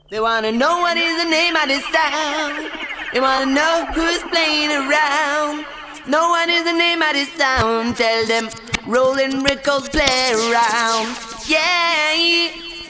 They wanna know what is the name of this sound. They wanna know who's playing around. Know what is the name of this sound. Tell them rolling records play around. Yeah.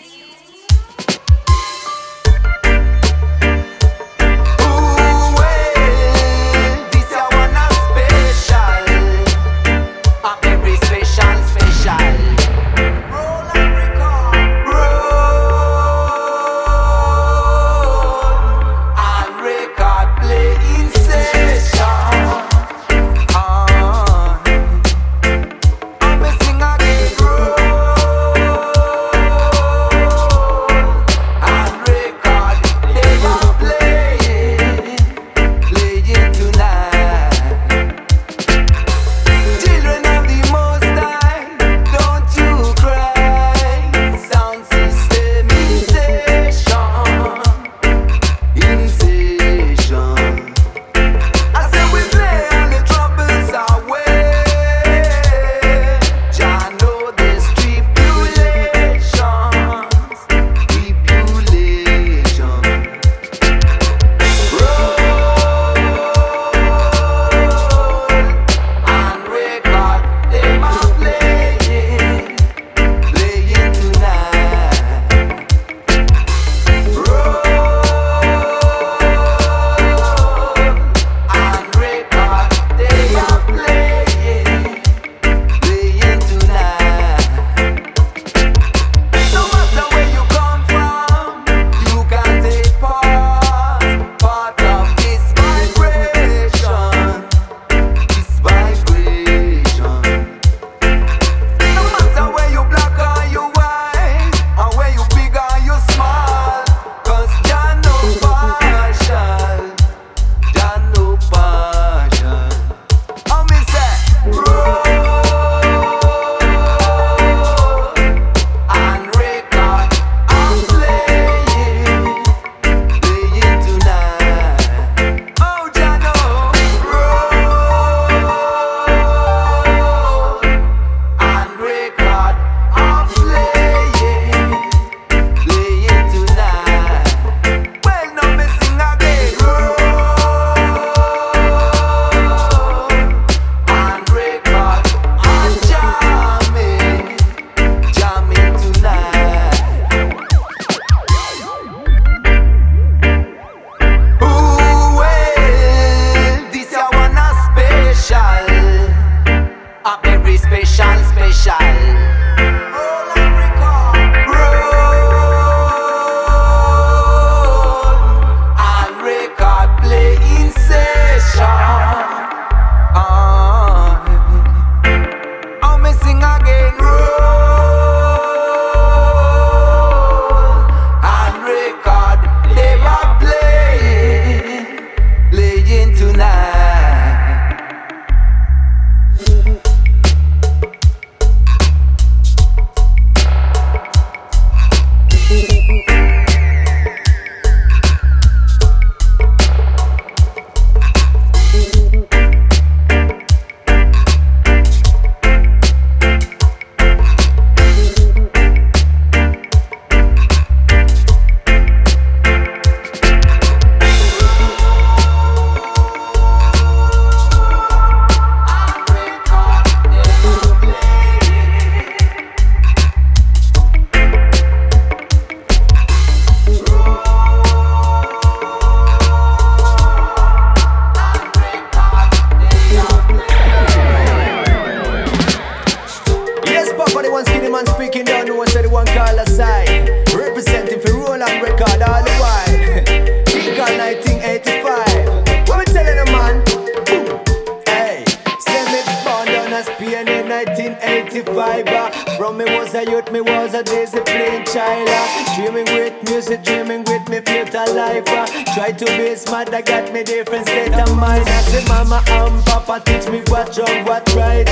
From me was a youth, me was a disciplined child. Dreaming with music, dreaming with me future life. Try to be smart, that got me different state of mind. I say mama and papa teach me what wrong, what right.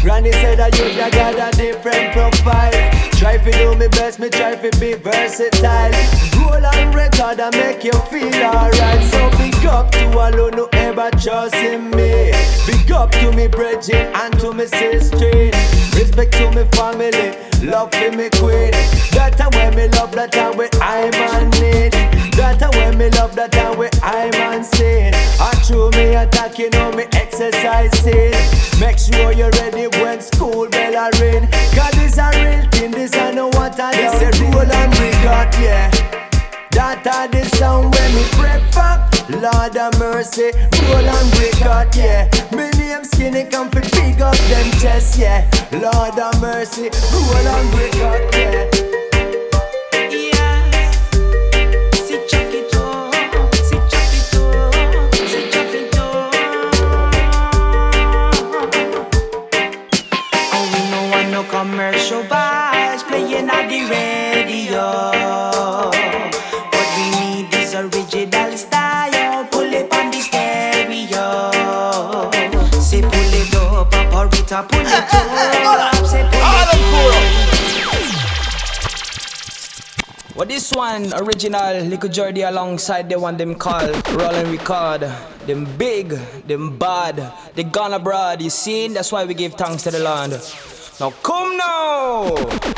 Granny said that you got a different profile. Try to do me best, me try to be versatile. Roll on record and make you feel alright. So big up to all who ever trust in me. Big up to me brethren and to me sister. Respect to me family, love for me queen. That time when me love, that time when I'm on need. That time when me love, that time when I'm on scene. I true me attack, you know me exercising. Make sure you're ready when school bell a ring. Cause this a real thing, this I know what I do. This a roll and record, yeah. That are the sound when me prefer. Lord of mercy, roll and record, yeah. Me name Skinny come fi big up them chest, yeah. Lord of mercy, roll and record, yeah. Commercial vibes playing at the radio. What we need is original style. Pull it on the stereo. Say pull it up, Paparita, pull it up. Say pull it up. Well, this one original Lico Jordy alongside the one them call Rollin' Record. Them big, them bad, they gone abroad. You see, that's why we give thanks to the Lord. Now come now!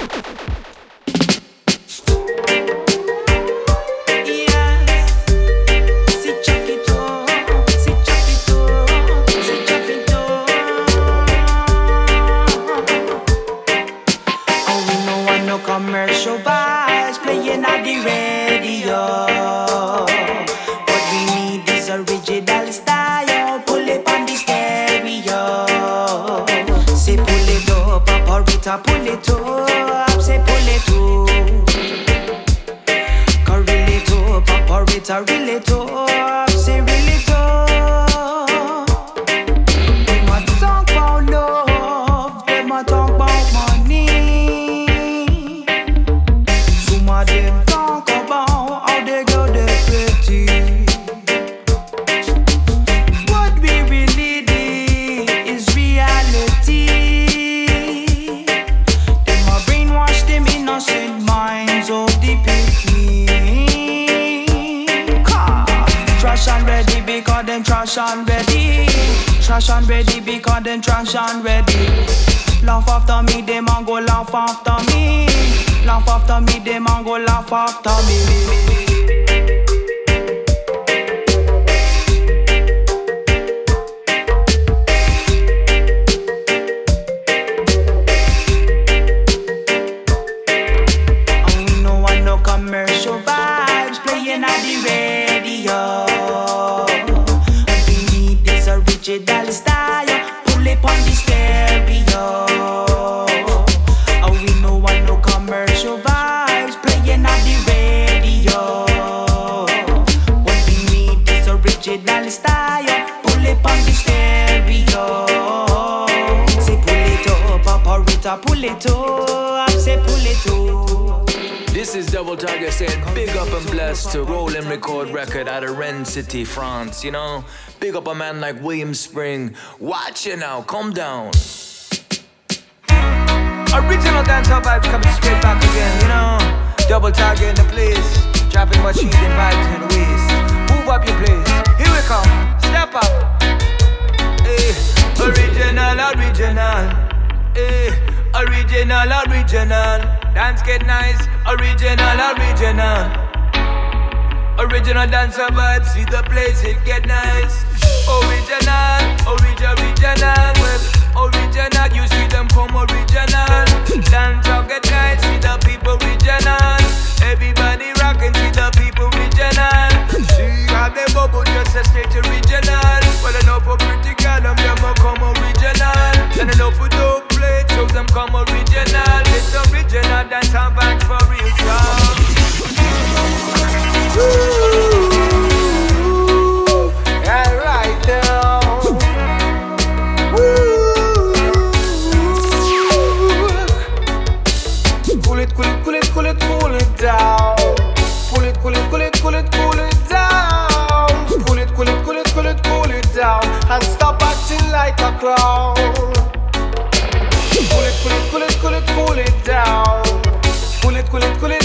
Commercial vibes playing at the radio. What we need is original style. Pull it on the stereo. Say pull it up, Paparita, pull it up. Say pull it up. Cause reel it up, Paparita, reel it up. Say reel it up. Them a talk about love, them a talk about money. Them talk about how they go they pretty. What we really need is reality. Them a brainwash them innocent minds of the picnic. Trash and ready because them trash and ready. Trash and ready because them trash and ready. Laugh after me, them a go laugh after me. Laugh after me, them and go laugh after me. I know I no commercial vibes playing at the radio. What we need is original style. Pull it on the stereo. Commercial vibes playing at the radio. What we need is original style. Pull it on the stereo. Say pull it up, Paparita, pull it up. Say pull it up. This is Double Target saying big up and blessed to Rollin' Record record out of Rennes City, France. You know, big up a man like William Spring. Watch it now, calm down. Original dancehall vibes coming straight back again, you know. Double Target in the place, dropping much heat and vibes in the waist. Move up your place, here we come, step up. Hey, original, original. Hey, original, original. Dance get nice, original, original. Original dancehall vibes, see the place, it get nice. Original, original. Well, original, you see them come original. Dance all get nice, see the people original. Everybody rockin', see the people original. See how they bubble, just a straight original. Well, enough for pretty girl, them a come original. And enough for dope plate, show them come original. It's original, dance all back for real song. Right now. Cool it, cool it, cool it, cool it, cool it down. Cool it, cool it, cool it, cool it, cool it down. Cool it, cool it, cool it, cool it, cool it down. And stop acting like a clown. cool it down. Cool it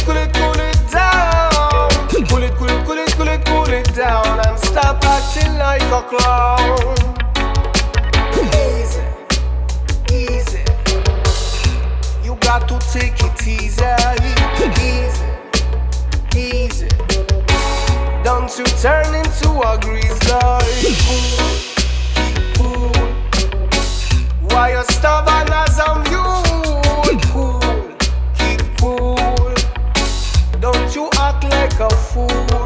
down. Cool it down and stop acting like a clown. Easy. You got to take it easy. Don't you turn into a grizzly. Cool. Why you stubborn as a mule? Cool. Keep cool. Don't you act like a fool.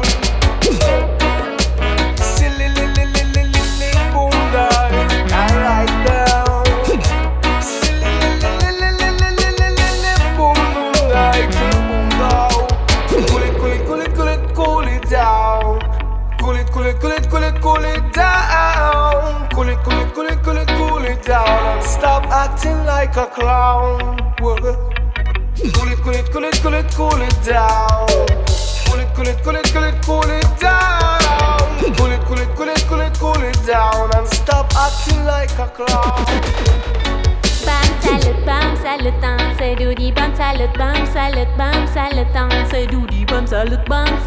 Silly boom down. I like down. Silly boom down. Boom down. Cool it down. Cool it down. Cool it down and stop acting like a clown. Cool it down. Cool it down. Cool it down and stop acting like a clown. Bam salut, c'est doody bam salut, c'est doody bam salut,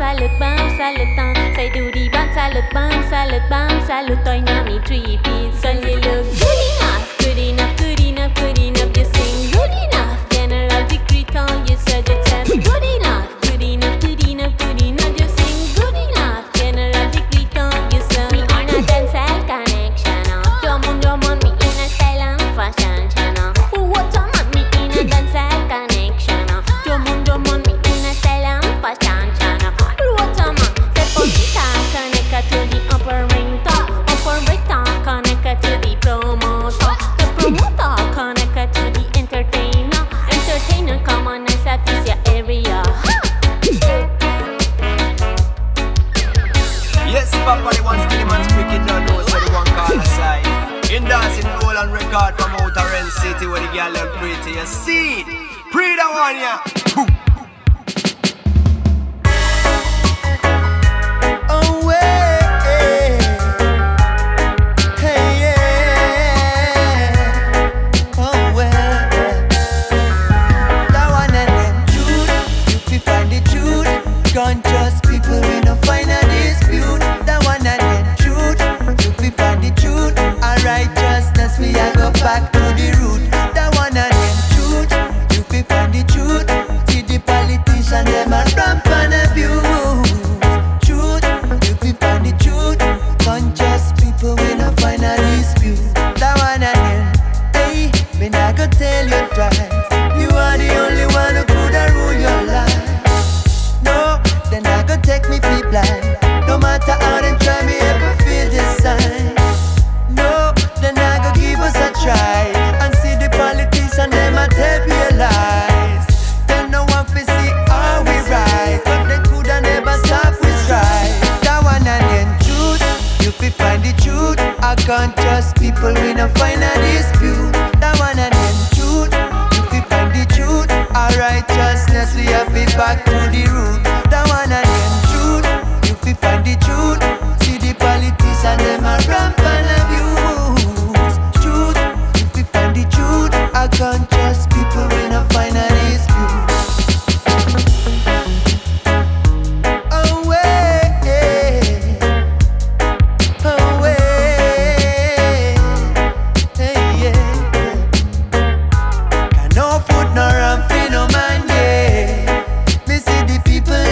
c'est doody bam salut, I know me 3 piece, and you look good enough, you sing good enough, general degree call you said you tell me good enough, you sing good enough, general degree call you said me on a dancehall connection, your man me in a style and fashion channel. What a man me in a dancehall connection. Your man me in a style and fashion channel. What a man, say posita connected to the operator connected to the promoter connected to the entertainer come on and satisfy your area. Yes, Papa, the one skinny man's cricket don't know, so the one call aside. In dancing roll and record from Outer End City where the girl look pretty. You see it? Pre the one, yeah. Boom. Oh, hey, yeah. Oh, well. That one and then Jude, if you find the truth, conscious people we no find a dispute. That one and then Jude, if we find the truth, our righteousness we a go back to the root. That one and then Jude, if we find the truth, see the politician them a ramp and abuse. Truth, if we find the truth, conscious people we no find a dispute. That one and then, hey, me not go tell you twice. You are the only one who coulda rule your life. No, then I go take me feel blind. No matter how them try me ever feel this sign. No, then I go give us a try. And see the politician them a tell you lies. Then no one fi see how we rise, but they coulda never stop we strive. That one and then truth, you fi find the truth. I can't trust people we no find a dispute. That one and then truth, you fi find the truth. Our righteousness we have it back to the root. That one and then truth, you fi find the truth. See the politician them a ramp and abuse. Truth, you fi find the truth. I can't trust people we no find a dispute. Oh way, oh way, hey yeah. Can no put no ramp in no man, yeah. Me see the people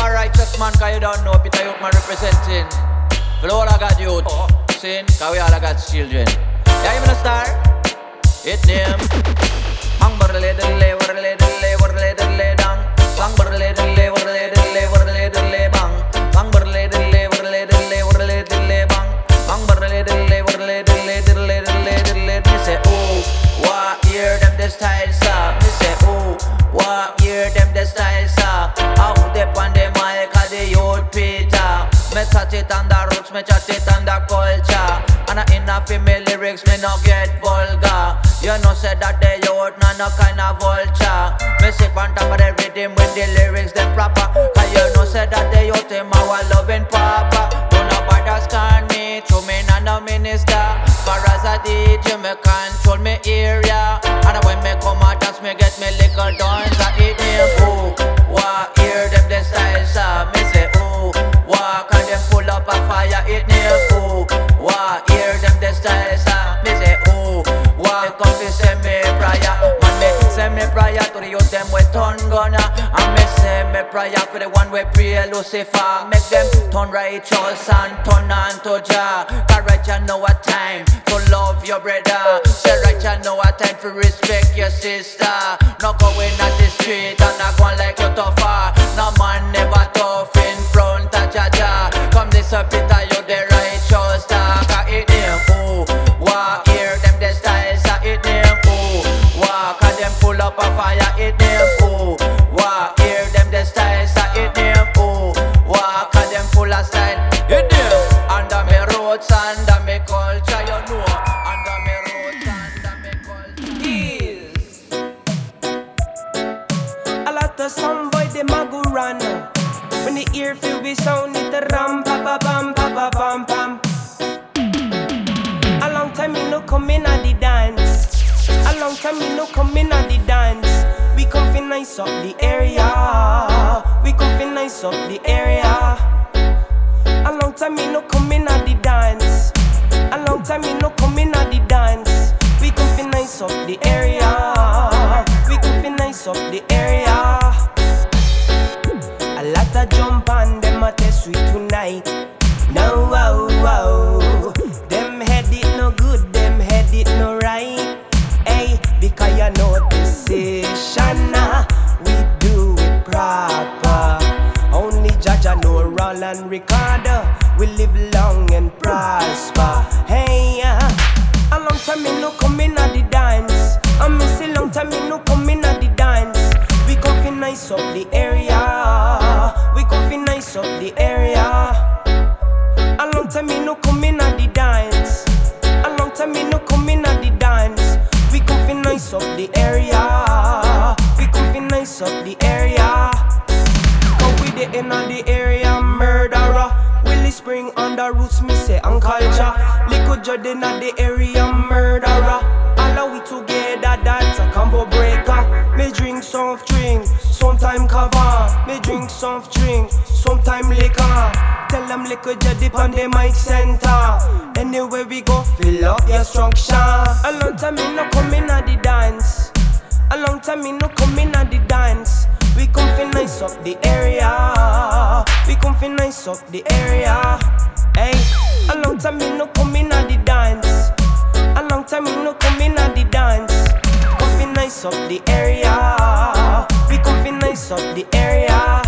a righteous man, cause you don't know Peter Youth man representing. For all I got youth, sin, cause we all I got children. Yeah, even a star, it name. Hang borrele dele, borrele dele, borrele dele dang. Hang borrele dele, borrele dele, borrele dele bang. Hang borrele dele, borrele dele, borrele dele bang. Hang borrele dele, borrele dele, dele dele dele. Me say, oh, what hear them the style song. Me say, oh, what hear them the style song. How they on the mic of the youth Peter. Me touch it on the roots, me chat it on the culture. And in a female lyrics, me no get vulgar. You know say that the youth no kind of vulture. Me sip on top of the rhythm with the lyrics them proper. Cause you know say that the youth them our loving papa. Don't nobody scan me, to me no minister. But as a DJ me control me area. And when me come a dance me get me little dance. I eat them ooh, what hear them the style song. Me say ooh, what can them pull up a fire it near ooh, what hear them the style song. Me say ooh, what come to say me prayer. Man me say me prayer to the youth them with turn gunner. And me say me prayer for the one we pray Lucifer. Make them turn righteous and turn on to Jah. Cause right you know a time to love your brother. Say right you know a time to respect your sister. Not going at the street and not going like you tougher. No man never tough in front of Jah. Come this up Peter you the righteous talk. It name ooh, what hear them the styles it name ooh, what can them pull up a fire it name ooh, what hear them the styles it name ooh, what can them pull a style it name. Under me roots, under me culture you know. Under me roots, under me culture. Yes. A lot of some boy them a go run. When the ear feel we sound it a ram pa pa pam pa pa pam pam. A long time me no come in at the dance. A long time me no come in at the dance. We come fi nice up the area. We come fi nice up the area. A long time me no come in at the dance. A long time me no come in at the dance. We come fi nice up the area. We come fi nice up the area. A lot of jump on them a test sweet tonight. No wow wow. Them head it no good, them head it no right. Hey, because you know this session we do it proper. Only Jaja know Roland Ricardo. We live long and prosper. Hey, a long time me no come in at the dance. I miss a long time me no come in at the dance. We come fi nice up the area. We come fi nice up the area. A long time me no come in at the dance. A long time me no come in at the dance. We come fi nice up the area. We come fi nice up the area. Cause we the end of the area murderer. Willie Spring on the roots me say and culture. Liquid Jordan at the area murderer. All of we together that's a combo breaker. Me drink soft drink, sometime cover. Me drink soft drink, sometime liquor. Tell them liquor dip on the mic center. Anywhere we go, fill up your structure. A long time me no come in at the dance. A long time me no come in at the dance. We come fi nice up the area. We come fi nice up the area. Hey, a long time me no come in at the dance. A long time me no come in at the dance. Come fi nice up the area. We come fi nice up the area.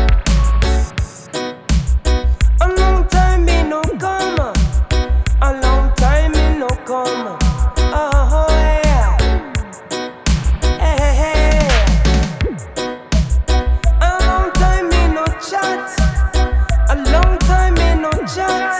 A long time me no come. A long time me no come. Oh yeah. Hey hey. A long time me no chat. A long time me no chat.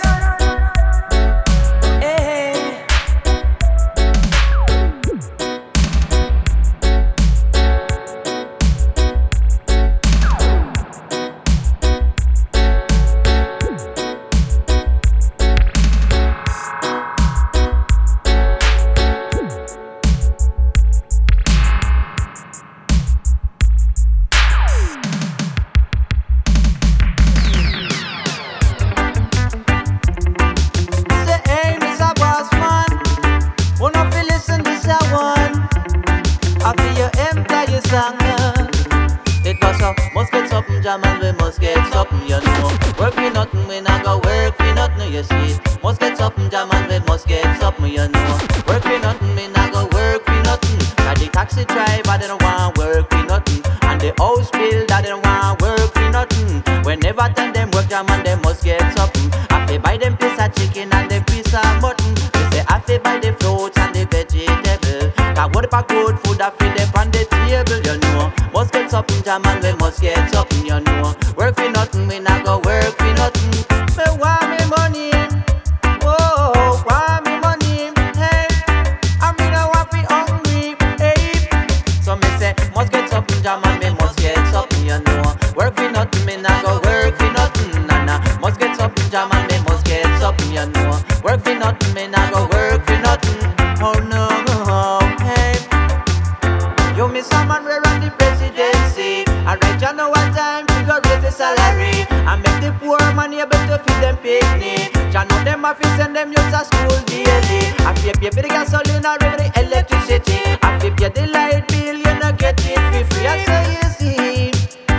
It was a must get something jam and we must must get something, you know. Work for nothing, we not go work for nothing, you see. Must get something, jam and we must get something, you know. Work for nothing, we not go work for nothing. Cause the taxi driver, they don't want work for nothing. And the house builder, they don't want work for nothing. Whenever time them work, jam and they must get something. I fi buy them piece of chicken and them piece of mutton. They say I fi buy the fruits and the vegetable. Cause what if I good food I fi them on the table, you know. Must get something, jam and we must get something, you know. Work for nothing, we not go work for nothing. Me want me money, oh, want me money, hey. I mean I want be hungry, hey. So me say, must get something, jam and me must get something, you know. Work for nothing, me not go work for nothing, nah. Must get something, jam and me must get something, you know. Work for nothing, me not go work for nothing. Oh no, hey. You miss someone we run the presidency. Alright, you know what time to go raise the salary and make the poor man able to feed them picnic. You know them have to send them youths to school daily. I feel pay for the gasoline or the electricity. I feel pay the light bill, you know get it for free. I say you see,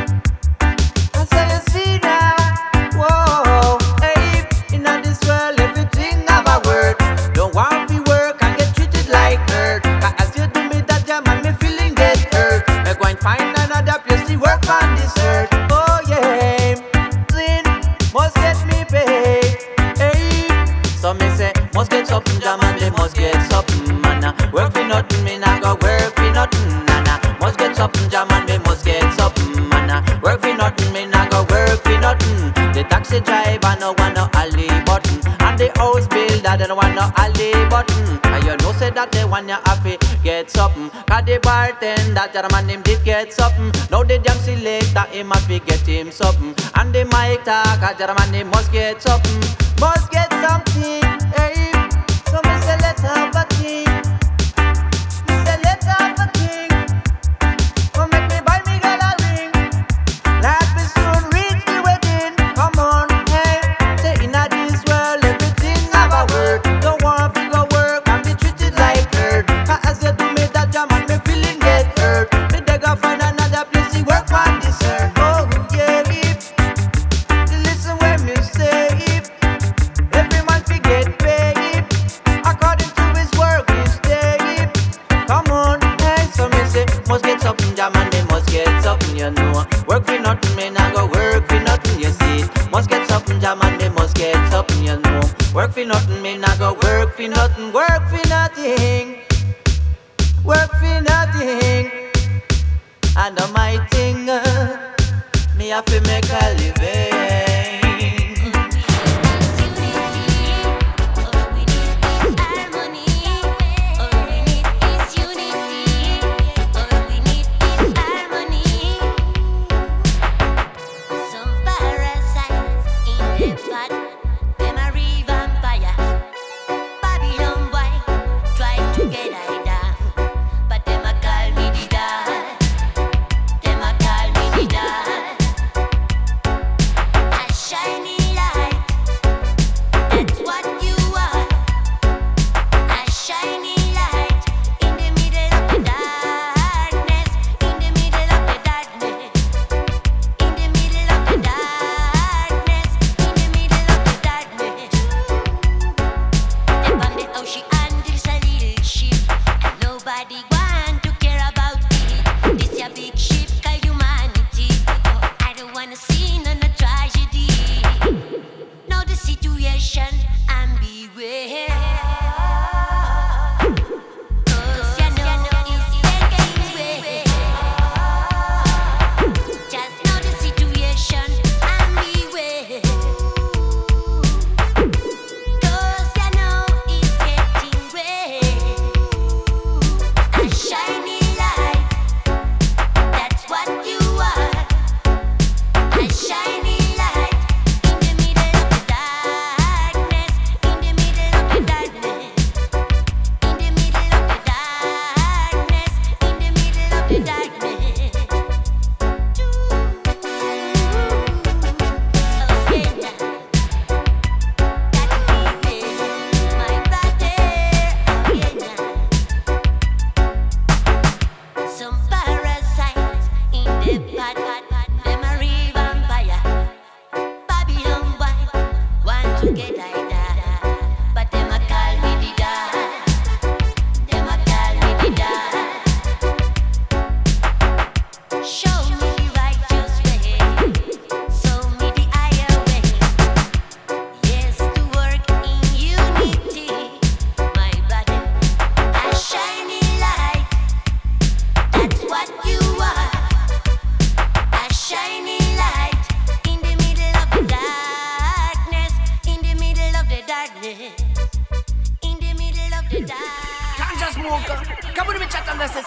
I say you see now. Whoa, hey, in this world everything have a word. Don't want to work and get treated like dirt. Cause as you do me that jam and me feeling get hurt. Me go and find another place to work on this earth. Oh yeah, sin must get me paid. Hey, so me say must get something, jam and they must get something, man. Work for nothing, me not go work for nothing, nana. Must get something, jam and they must get something, man. Work for nothing, me not go work for nothing. The taxi driver no want no alley button, and the house builder they no want no alley button. And you know say that they want you happy get something. Cause the bartender German him did get something. Now the damn selector him happy get him something. And the mic talker German him must get something. Must get something, hey. So me say let's have a king. Me say let's have a king. Come make me buy me girl a ring. Let me soon reach the wedding. Come on, hey. Say inna this world everything have a word. Don't want to go work and be treated like dirt. Cause as you do me that jam and me feeling get hurt. Me dey go find another place to work on this earth. Oh yeah, listen when me say it. Every man fi get paid according to his work each day. Come on, hey, so me say must get something, jam and they must get something, you know. Work for nothing, me not go work for nothing, you see. Must get something, jam and they must get something, you know. Work for nothing, me not go work for nothing. Work for nothing, work for nothing. And my thing, me have to make a living.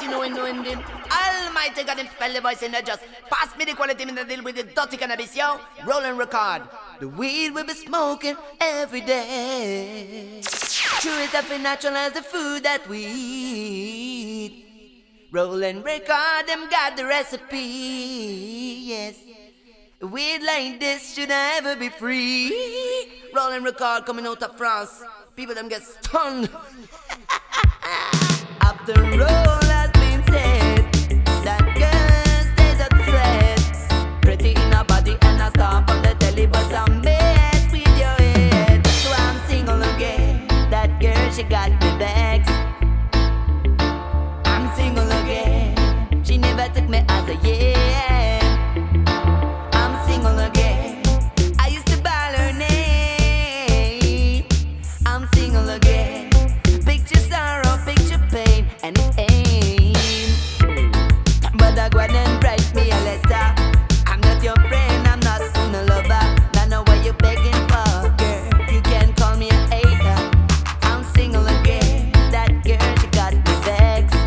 you knowing them. Almighty God, them spell the voice in the just. Pass me the quality, me the deal with the dirty cannabis, yo. Rolling record. The weed we be smoking every day. True it up natural as the food that we eat. Rolling record, them got the recipe, yes. Weed like this should ever be free. Rolling record coming out of France. People them get stunned. After all has been said, that girl stays a threat. Pretty in her body and a star on the telly, but I'm messed with your head. So I'm single again. That girl, she got me vexed. I'm single again. She never took me as a yeah. I'm single again. I used to ball her name. I'm single again. Picture sorrow, picture pain, and it ain't. But I go and write me a letter. I'm not your friend, I'm not a lover. Not know what you're begging for, girl. You can call me a hater. I'm single again. That girl, she got me vexed.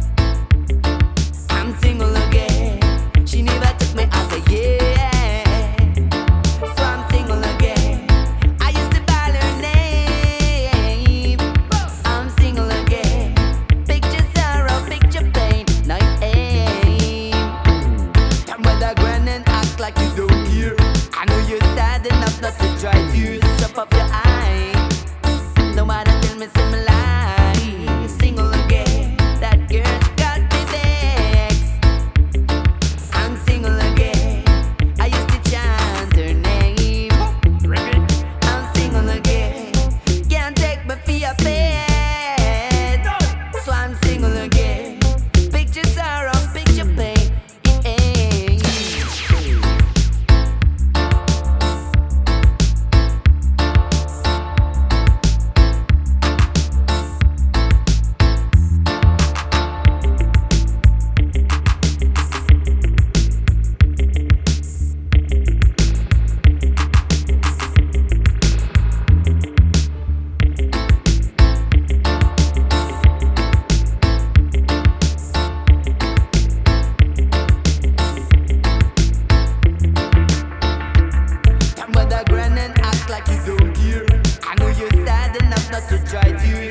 I'm single again. She never took me as a yeah. So I'm single again. I used to ball her name. I'm single again. Picture sorrow, picture pain. No, it ain't. And when I go and act like you don't care, I know you're sad enough not to try to stop up your eye. No matter tell me some lie. Single again. That girl got me vexed. I'm single again. I used to chant her name. I'm single again. Can't take me for your bed. So I'm single again. Picture sorrow, picture pain. It ain't. But I grin and act like you don't care. I know you're sad enough not to try to.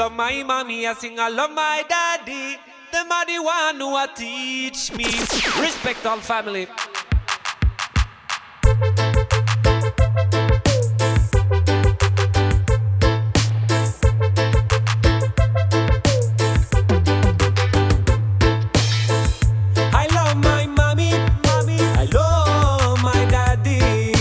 love my mommy, I sing I love my daddy. Them are the one who a teach me. Respect all family. I love my mommy, I love my daddy.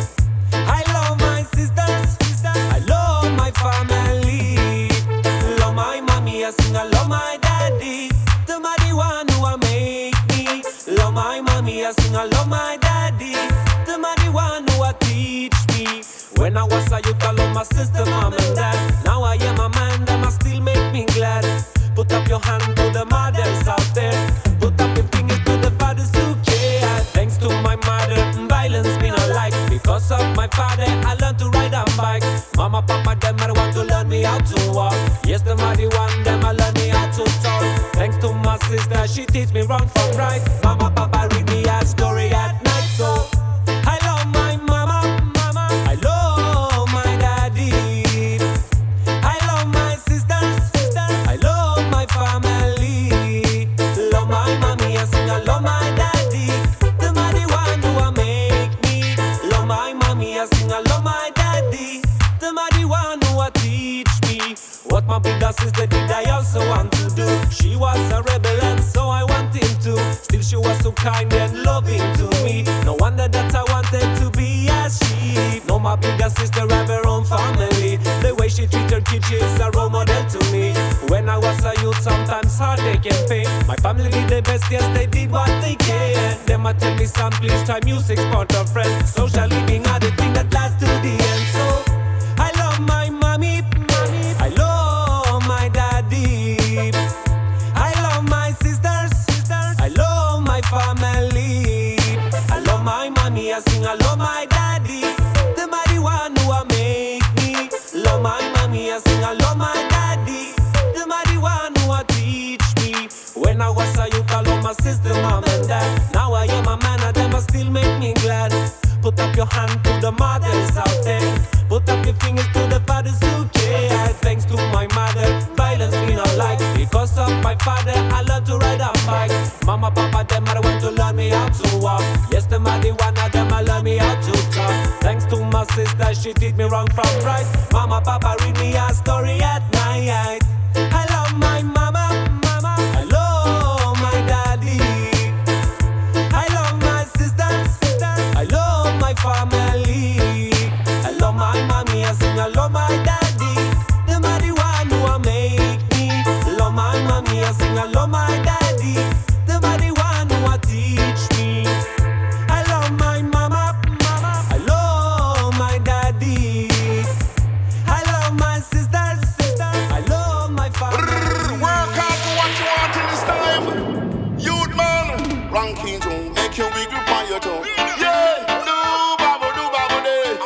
I love my sisters, I love my family. Love my mommy, I sing I love my daddy. Them are the one who a make me. Love my mommy, I sing I love my daddy. Them are the one who a teach me. When I was a youth, I love my sister, mom and dad. Now I am a man, them a still make me glad. Put up your hand to the mothers out there. Put up your fingers to the fathers who care. Thanks to my mother, violence been a life. Because of my father, I learned to ride on bike. Mama, papa, them I want to learn me how to walk. Yes, them are the one, them I learn me how to talk. Thanks to my sister, she teach me wrong from right. Mama, papa, read me a story at night. So I love my mama, I love my daddy. I love my sisters, I love my family. Love my mommy, I sing I love my daddy. Them are the one who a make me. Love my mommy, I sing I love my daddy. Them are the one who a teach me. What my bigger sister did, I also want to do. She was a rebel and so I wanted to. Still she was so kind and loving to me. No wonder that I wanted to be as she. No, my bigger sister have her own family. The way she treat her kids, she's a role model to me. When I was a youth, sometimes heartache and pain. My family did the best, yes, they did what they can. Them a tell me, son, please try music's part of friends. Social living are the thing that lasts to the end. So I love my mommy, I love my daddy. I love my sisters, I love my family. I love my mommy, I sing I love my daddy. Them are the one who a make me. Love my mommy, I sing I love my daddy. Them are the one who a teach me. When I was a youth, I love my sister, mom and dad. Now I am a man, and them a still make me glad. Put up your hand to the mothers out there. Put up your fingers to the fathers who care. Thanks to my mother, violence been a life. Because of my father, I learned to ride a bike. Mama, papa, them are the one to learn me how to walk. Yes, them are the one of them, I learn me how to talk. Thanks to my sister, she teach me wrong from right. Mama, papa, read me a story at night. I love my mama, I love my daddy. I love my sisters, I love my family. I love my mommy, I sing I love my daddy. Them are the one who a make me. Love my mommy, I sing I love my daddy. Them are the one who a teach me. I love my mama, I love my daddy. I love my sisters, I love my family. Work hard for what you want in this time. Youth man, ranking to make you wiggle by your toe. Yeah, do babu day.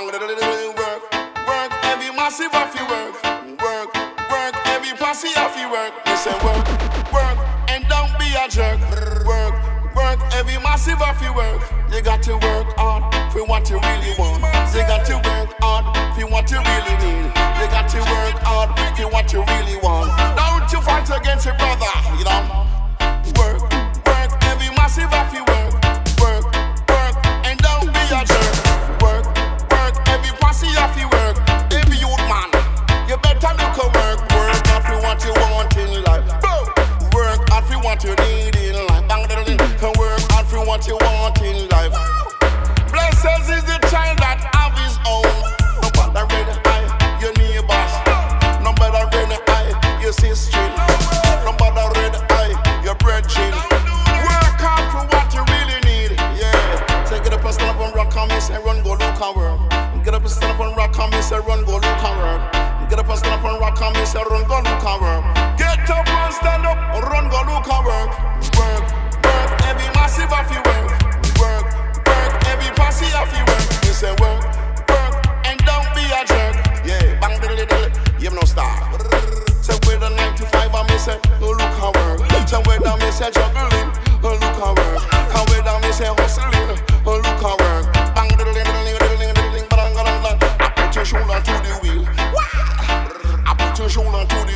Work, every massive of your work. Work, every posse of your work. Listen, work, and don't be a jerk. Work, every massive of your work. You got to work hard for what you really want. You got to work hard for what you really need. You got to work hard for what you really want. Don't you fight against your brother, you know. Work, every massive of your work. Work, and don't be a jerk. Work, every posse of your work. Every youth man, you better look at work. Work hard for what you want in life. Work hard for what you need in life. Work hard for what you want in life. Blessed is the child that have his own. No matter red eye, your neighbors. No matter red eye, your sister. No matter red eye, your brethren. Work hard for what you really need. Yeah. So get up and stand up and rock on me, say run, go look and work. Get up and stand up and rock on me, say run, go look and work. Get up and stand up and rock on me, say run, go look and work. Get up and stand up, run, go look and work. Work, every massive of your work. Work, every posse of your work. You say work, and don't be a jerk. Yeah, bang diddly diddly, you no stop. Say with a 95, I say, go look and work. Say with a me say juggling, go look and work. And with a me say hustling, go look and work. Bang diddly diddly diddly diddly, bang. I put your shoulder to the wheel. I put your shoulder to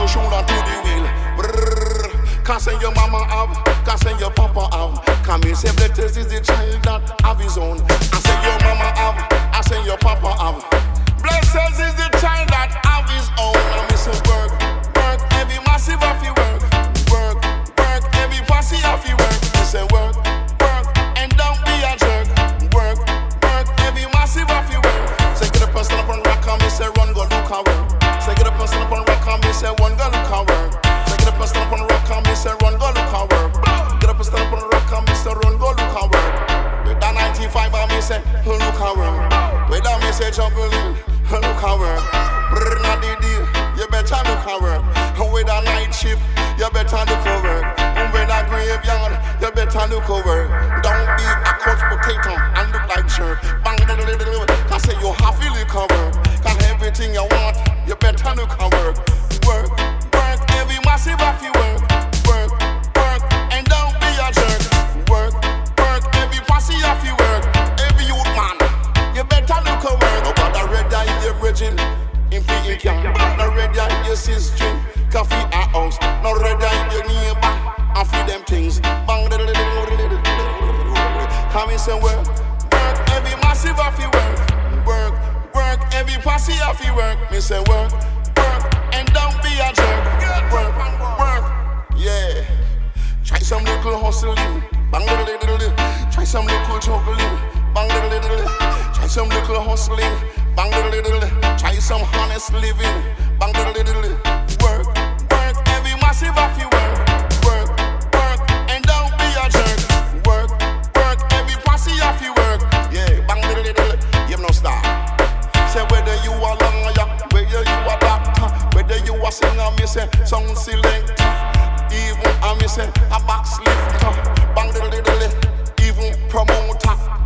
your shoulder to the wheel. Brrr. Can't say your mama have, can't say your papa have. Can me say blessed is the child that have his own. I say your mama have, I say your papa have. Blessed is the child that have his own. And me say work, work, every massive have to work. Work, work, every posse have to work. Me say work, work, and don't be a jerk. Work, work, every massive have to work. Say get up and stand up and rock and me say run go look at work. Say get up and stand up and rock and me say one go look at work. Say get up and stand up and rock and me say run go look at work. Get up and stand up and rock and me say run go look at work. With that 95 and me say look at work. With that me say juggling. Look at work, brrr, not the deal. You better look at work. With a night shift, you better look at work. With a graveyard, you better look at work. Don't be a couch potato and look like jerk. Bang, I say you have to look at work. Cause everything you want, you better look at work. Work, work, every massive have to work. Work, work, and don't be a jerk. Work, work, every posse have to work. Every youth man, you better look at work. Your virgin, in the car. No red eye, your sister, coffee at house. No red eye, your neighbor, and feed them things. Bang, come in say work, work, every massive have to work. Work, work, every posse have to work. Me say work, work, and don't be a jerk. Work, work, yeah. Try some little hustling. Bang, try some little juggling. Bang, try some little hustling. Bang diddle, try some honest living. Bang diddle, work, work, every massive have to work. Work, work, and don't be a jerk. Work, work, every posse have to work. Yeah, bang diddle, you have no star. Say whether you are lawyer, whether you are doctor, whether you are singer, me say sound selector. Even I me say a box lifter. Bang diddle, even promoter.